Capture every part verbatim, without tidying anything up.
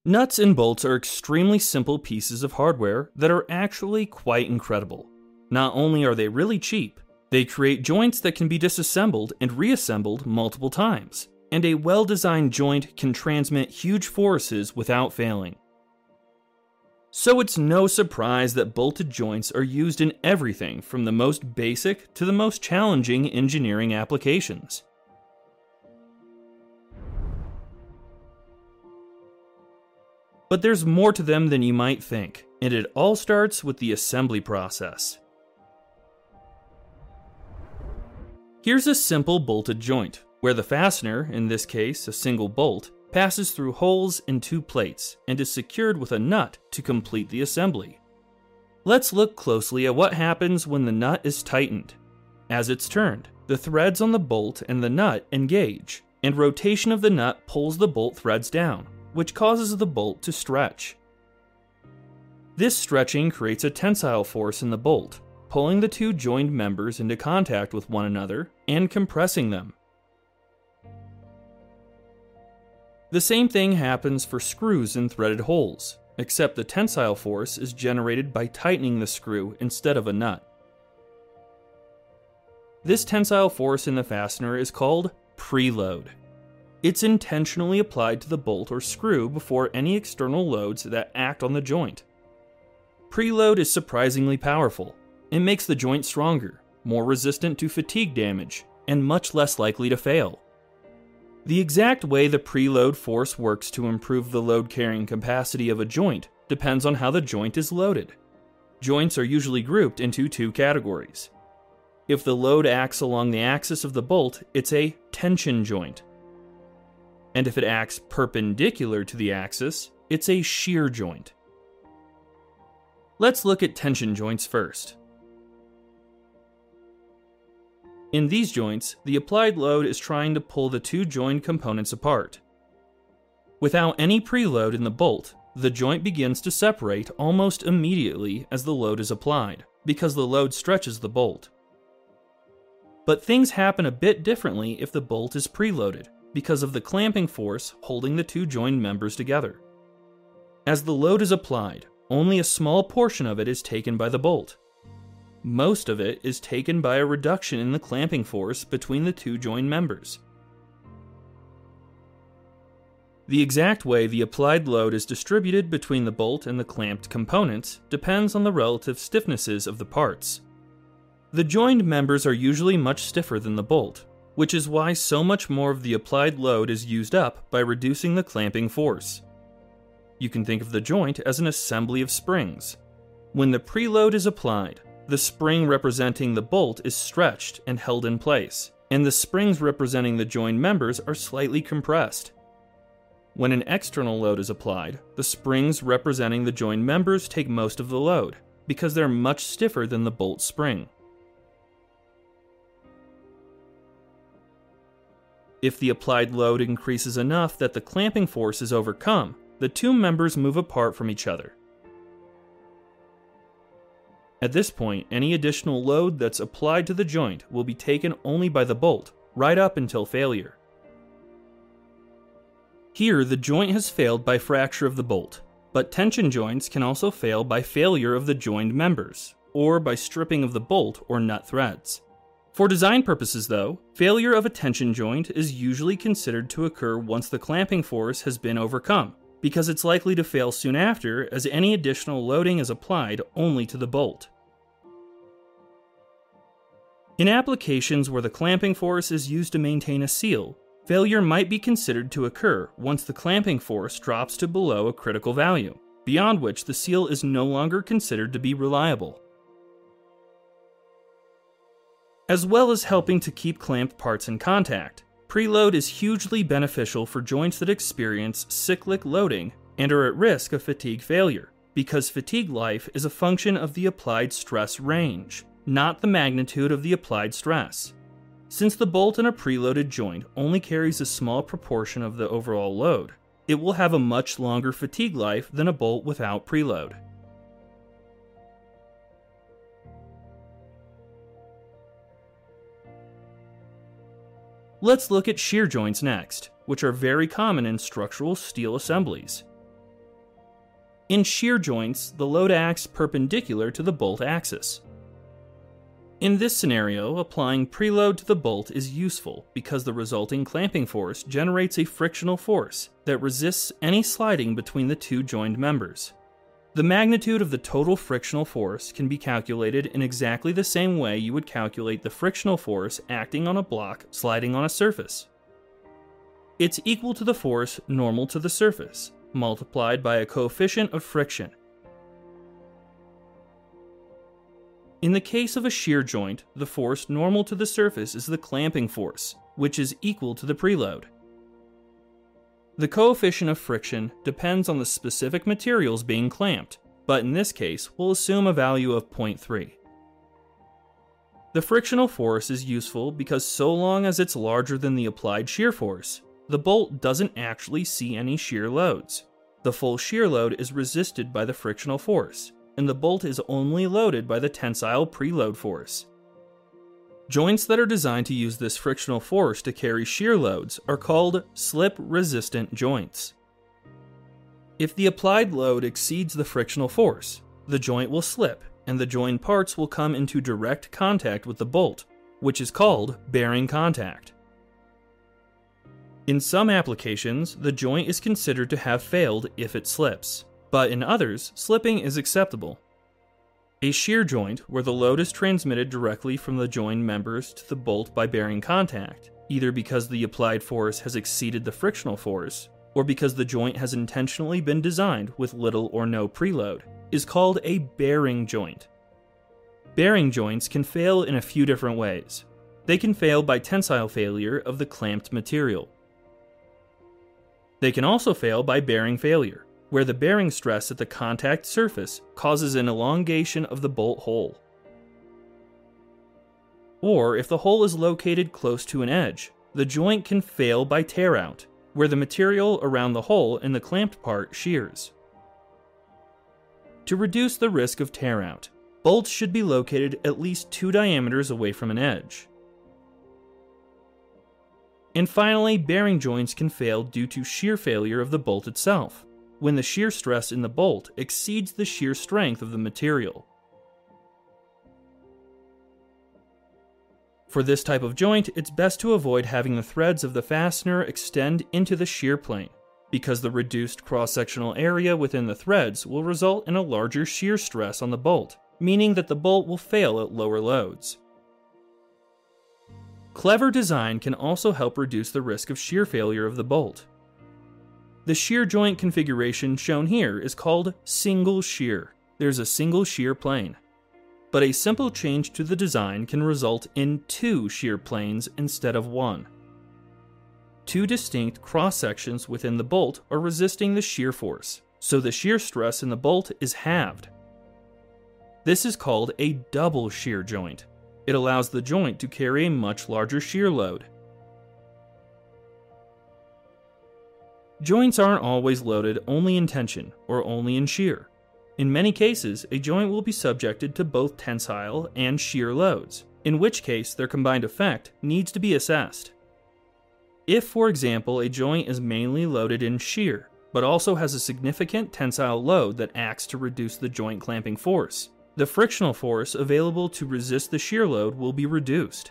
Nuts and bolts are extremely simple pieces of hardware that are actually quite incredible. Not only are they really cheap, they create joints that can be disassembled and reassembled multiple times, and a well-designed joint can transmit huge forces without failing. So it's no surprise that bolted joints are used in everything from the most basic to the most challenging engineering applications. But there's more to them than you might think, and it all starts with the assembly process. Here's a simple bolted joint, where the fastener, in this case a single bolt, passes through holes in two plates and is secured with a nut to complete the assembly. Let's look closely at what happens when the nut is tightened. As it's turned, the threads on the bolt and the nut engage, and rotation of the nut pulls the bolt threads down, which causes the bolt to stretch. This stretching creates a tensile force in the bolt, pulling the two joined members into contact with one another and compressing them. The same thing happens for screws in threaded holes, except the tensile force is generated by tightening the screw instead of a nut. This tensile force in the fastener is called preload. It's intentionally applied to the bolt or screw before any external loads that act on the joint. Preload is surprisingly powerful. It makes the joint stronger, more resistant to fatigue damage, and much less likely to fail. The exact way the preload force works to improve the load-carrying capacity of a joint depends on how the joint is loaded. Joints are usually grouped into two categories. If the load acts along the axis of the bolt, it's a tension joint. And if it acts perpendicular to the axis, it's a shear joint. Let's look at tension joints first. In these joints, the applied load is trying to pull the two joined components apart. Without any preload in the bolt, the joint begins to separate almost immediately as the load is applied, because the load stretches the bolt. But things happen a bit differently if the bolt is preloaded, because of the clamping force holding the two joined members together. As the load is applied, only a small portion of it is taken by the bolt. Most of it is taken by a reduction in the clamping force between the two joined members. The exact way the applied load is distributed between the bolt and the clamped components depends on the relative stiffnesses of the parts. The joined members are usually much stiffer than the bolt, which is why so much more of the applied load is used up by reducing the clamping force. You can think of the joint as an assembly of springs. When the preload is applied, the spring representing the bolt is stretched and held in place, and the springs representing the joined members are slightly compressed. When an external load is applied, the springs representing the joined members take most of the load, because they're much stiffer than the bolt spring. If the applied load increases enough that the clamping force is overcome, the two members move apart from each other. At this point, any additional load that's applied to the joint will be taken only by the bolt, right up until failure. Here, the joint has failed by fracture of the bolt, but tension joints can also fail by failure of the joined members, or by stripping of the bolt or nut threads. For design purposes though, failure of a tension joint is usually considered to occur once the clamping force has been overcome, because it's likely to fail soon after as any additional loading is applied only to the bolt. In applications where the clamping force is used to maintain a seal, failure might be considered to occur once the clamping force drops to below a critical value, beyond which the seal is no longer considered to be reliable. As well as helping to keep clamped parts in contact, preload is hugely beneficial for joints that experience cyclic loading and are at risk of fatigue failure, because fatigue life is a function of the applied stress range, not the magnitude of the applied stress. Since the bolt in a preloaded joint only carries a small proportion of the overall load, it will have a much longer fatigue life than a bolt without preload. Let's look at shear joints next, which are very common in structural steel assemblies. In shear joints, the load acts perpendicular to the bolt axis. In this scenario, applying preload to the bolt is useful because the resulting clamping force generates a frictional force that resists any sliding between the two joined members. The magnitude of the total frictional force can be calculated in exactly the same way you would calculate the frictional force acting on a block sliding on a surface. It's equal to the force normal to the surface, multiplied by a coefficient of friction. In the case of a shear joint, the force normal to the surface is the clamping force, which is equal to the preload. The coefficient of friction depends on the specific materials being clamped, but in this case, we'll assume a value of zero point three. The frictional force is useful because so long as it's larger than the applied shear force, the bolt doesn't actually see any shear loads. The full shear load is resisted by the frictional force, and the bolt is only loaded by the tensile preload force. Joints that are designed to use this frictional force to carry shear loads are called slip-resistant joints. If the applied load exceeds the frictional force, the joint will slip, and the joined parts will come into direct contact with the bolt, which is called bearing contact. In some applications, the joint is considered to have failed if it slips, but in others, slipping is acceptable. A shear joint, where the load is transmitted directly from the joined members to the bolt by bearing contact, either because the applied force has exceeded the frictional force, or because the joint has intentionally been designed with little or no preload, is called a bearing joint. Bearing joints can fail in a few different ways. They can fail by tensile failure of the clamped material. They can also fail by bearing failure, where the bearing stress at the contact surface causes an elongation of the bolt hole. Or if the hole is located close to an edge, the joint can fail by tear out, where the material around the hole in the clamped part shears. To reduce the risk of tear out, bolts should be located at least two diameters away from an edge. And finally, bearing joints can fail due to shear failure of the bolt itself, when the shear stress in the bolt exceeds the shear strength of the material. For this type of joint, it's best to avoid having the threads of the fastener extend into the shear plane, because the reduced cross-sectional area within the threads will result in a larger shear stress on the bolt, meaning that the bolt will fail at lower loads. Clever design can also help reduce the risk of shear failure of the bolt. The shear joint configuration shown here is called single shear. There's a single shear plane. But a simple change to the design can result in two shear planes instead of one. Two distinct cross-sections within the bolt are resisting the shear force, so the shear stress in the bolt is halved. This is called a double shear joint. It allows the joint to carry a much larger shear load. Joints aren't always loaded only in tension or only in shear. In many cases, a joint will be subjected to both tensile and shear loads, in which case their combined effect needs to be assessed. If, for example, a joint is mainly loaded in shear, but also has a significant tensile load that acts to reduce the joint clamping force, the frictional force available to resist the shear load will be reduced.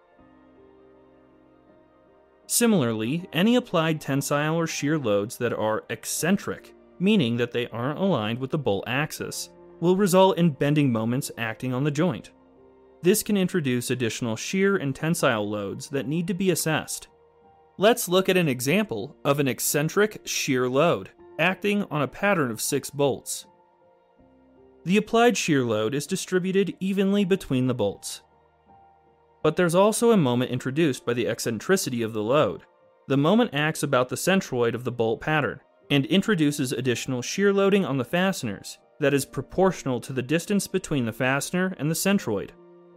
Similarly, any applied tensile or shear loads that are eccentric, meaning that they aren't aligned with the bolt axis, will result in bending moments acting on the joint. This can introduce additional shear and tensile loads that need to be assessed. Let's look at an example of an eccentric shear load acting on a pattern of six bolts. The applied shear load is distributed evenly between the bolts. But there's also a moment introduced by the eccentricity of the load. The moment acts about the centroid of the bolt pattern and introduces additional shear loading on the fasteners that is proportional to the distance between the fastener and the centroid.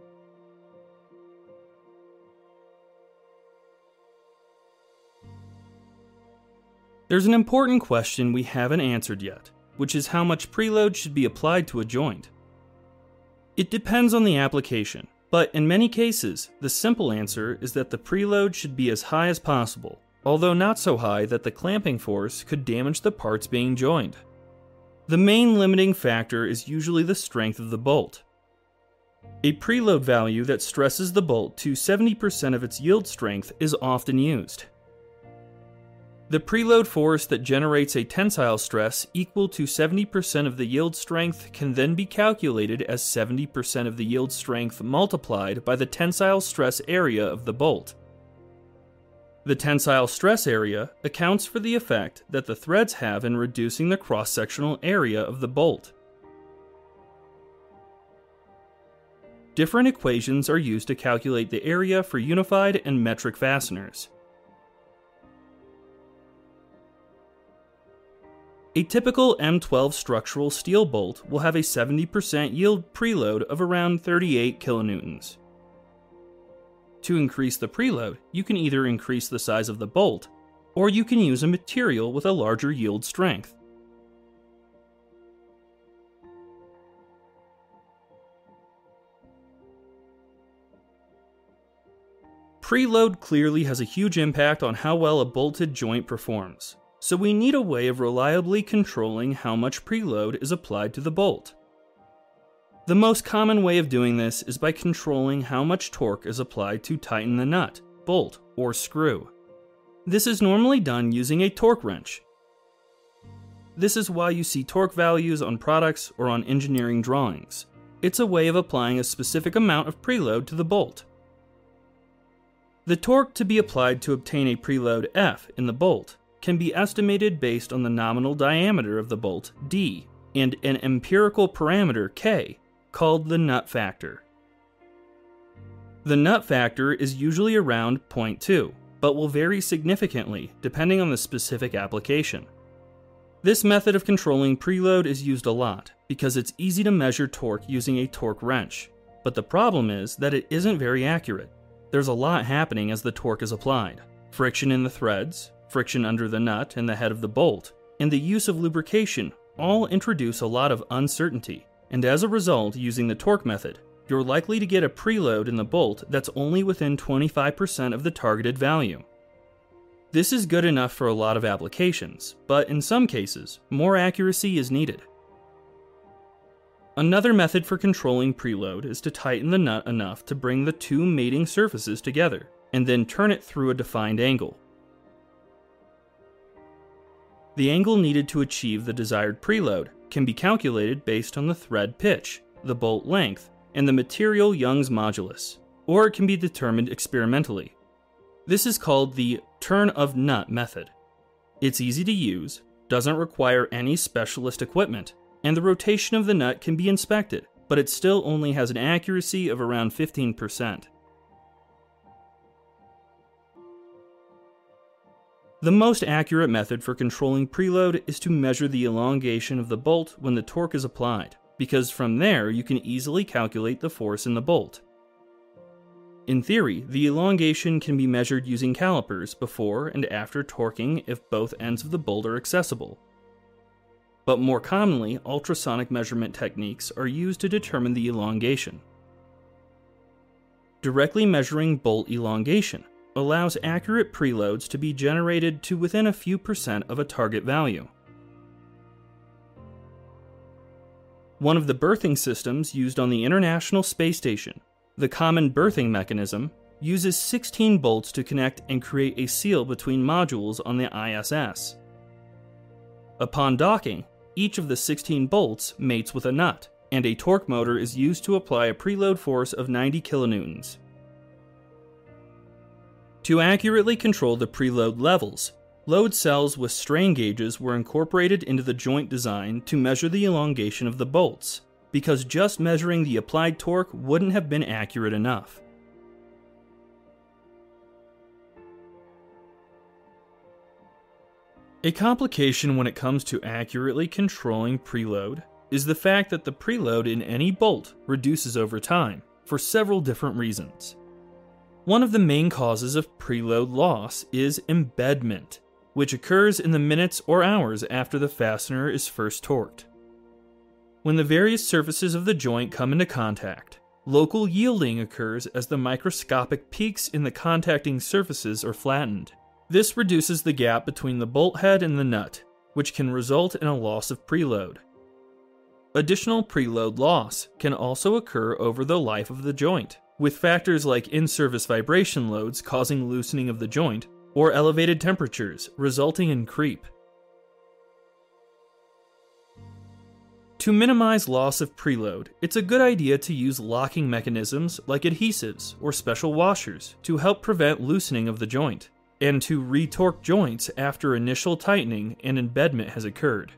There's an important question we haven't answered yet, which is how much preload should be applied to a joint. It depends on the application, but in many cases, the simple answer is that the preload should be as high as possible, although not so high that the clamping force could damage the parts being joined. The main limiting factor is usually the strength of the bolt. A preload value that stresses the bolt to seventy percent of its yield strength is often used. The preload force that generates a tensile stress equal to seventy percent of the yield strength can then be calculated as seventy percent of the yield strength multiplied by the tensile stress area of the bolt. The tensile stress area accounts for the effect that the threads have in reducing the cross-sectional area of the bolt. Different equations are used to calculate the area for unified and metric fasteners. A typical M twelve structural steel bolt will have a seventy percent yield preload of around thirty-eight kilonewtons. To increase the preload, you can either increase the size of the bolt, or you can use a material with a larger yield strength. Preload clearly has a huge impact on how well a bolted joint performs, so we need a way of reliably controlling how much preload is applied to the bolt. The most common way of doing this is by controlling how much torque is applied to tighten the nut, bolt, or screw. This is normally done using a torque wrench. This is why you see torque values on products or on engineering drawings. It's a way of applying a specific amount of preload to the bolt. The torque to be applied to obtain a preload F in the bolt can be estimated based on the nominal diameter of the bolt, D, and an empirical parameter, K, called the nut factor. The nut factor is usually around zero point two, but will vary significantly depending on the specific application. This method of controlling preload is used a lot because it's easy to measure torque using a torque wrench, but the problem is that it isn't very accurate. There's a lot happening as the torque is applied. Friction in the threads, friction under the nut and the head of the bolt, and the use of lubrication all introduce a lot of uncertainty, and as a result, using the torque method, you're likely to get a preload in the bolt that's only within twenty-five percent of the targeted value. This is good enough for a lot of applications, but in some cases, more accuracy is needed. Another method for controlling preload is to tighten the nut enough to bring the two mating surfaces together, and then turn it through a defined angle. The angle needed to achieve the desired preload can be calculated based on the thread pitch, the bolt length, and the material Young's modulus, or it can be determined experimentally. This is called the turn of nut method. It's easy to use, doesn't require any specialist equipment, and the rotation of the nut can be inspected, but it still only has an accuracy of around fifteen percent. The most accurate method for controlling preload is to measure the elongation of the bolt when the torque is applied, because from there you can easily calculate the force in the bolt. In theory, the elongation can be measured using calipers before and after torquing if both ends of the bolt are accessible. But more commonly, ultrasonic measurement techniques are used to determine the elongation. Directly measuring bolt elongation allows accurate preloads to be generated to within a few percent of a target value. One of the berthing systems used on the International Space Station, the Common Berthing Mechanism, uses sixteen bolts to connect and create a seal between modules on the I S S. Upon docking, each of the sixteen bolts mates with a nut, and a torque motor is used to apply a preload force of ninety kilonewtons. To accurately control the preload levels, load cells with strain gauges were incorporated into the joint design to measure the elongation of the bolts, because just measuring the applied torque wouldn't have been accurate enough. A complication when it comes to accurately controlling preload is the fact that the preload in any bolt reduces over time, for several different reasons. One of the main causes of preload loss is embedment, which occurs in the minutes or hours after the fastener is first torqued. When the various surfaces of the joint come into contact, local yielding occurs as the microscopic peaks in the contacting surfaces are flattened. This reduces the gap between the bolt head and the nut, which can result in a loss of preload. Additional preload loss can also occur over the life of the joint, with factors like in-service vibration loads causing loosening of the joint, or elevated temperatures resulting in creep. To minimize loss of preload, it's a good idea to use locking mechanisms like adhesives or special washers to help prevent loosening of the joint, and to re-torque joints after initial tightening and embedment has occurred.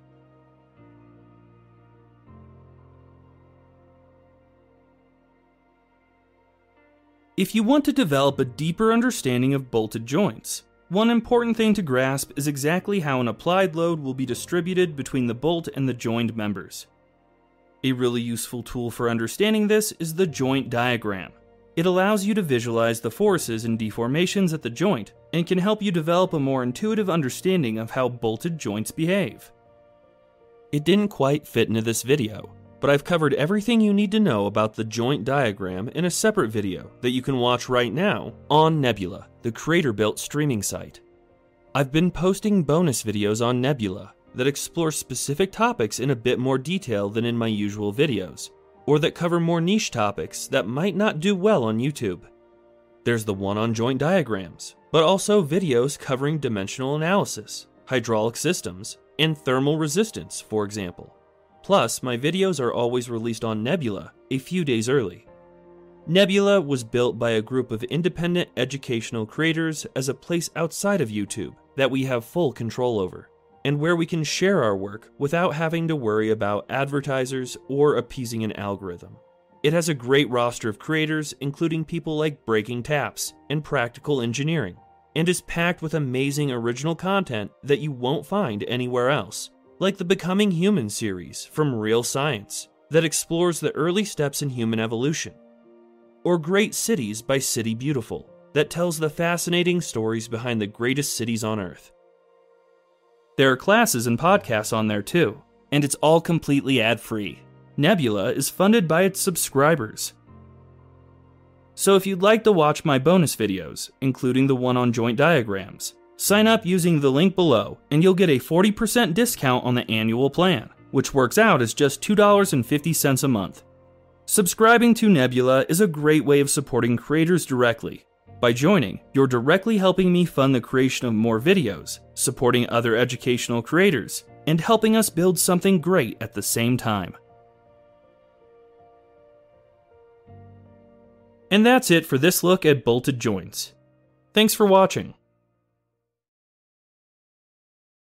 If you want to develop a deeper understanding of bolted joints, one important thing to grasp is exactly how an applied load will be distributed between the bolt and the joined members. A really useful tool for understanding this is the joint diagram. It allows you to visualize the forces and deformations at the joint and can help you develop a more intuitive understanding of how bolted joints behave. It didn't quite fit into this video, but I've covered everything you need to know about the joint diagram in a separate video that you can watch right now on Nebula, the Creator-built streaming site. I've been posting bonus videos on Nebula that explore specific topics in a bit more detail than in my usual videos, or that cover more niche topics that might not do well on YouTube. There's the one on joint diagrams, but also videos covering dimensional analysis, hydraulic systems, and thermal resistance, for example. Plus, my videos are always released on Nebula a few days early. Nebula was built by a group of independent educational creators as a place outside of YouTube that we have full control over, and where we can share our work without having to worry about advertisers or appeasing an algorithm. It has a great roster of creators, including people like Breaking Taps and Practical Engineering, and is packed with amazing original content that you won't find anywhere else, like the Becoming Human series from Real Science that explores the early steps in human evolution, or Great Cities by City Beautiful that tells the fascinating stories behind the greatest cities on Earth. There are classes and podcasts on there too, and it's all completely ad-free. Nebula is funded by its subscribers. So if you'd like to watch my bonus videos, including the one on joint diagrams, sign up using the link below and you'll get a forty percent discount on the annual plan, which works out as just two dollars and fifty cents a month. Subscribing to Nebula is a great way of supporting creators directly. By joining, you're directly helping me fund the creation of more videos, supporting other educational creators, and helping us build something great at the same time. And that's it for this look at bolted joints. Thanks for watching.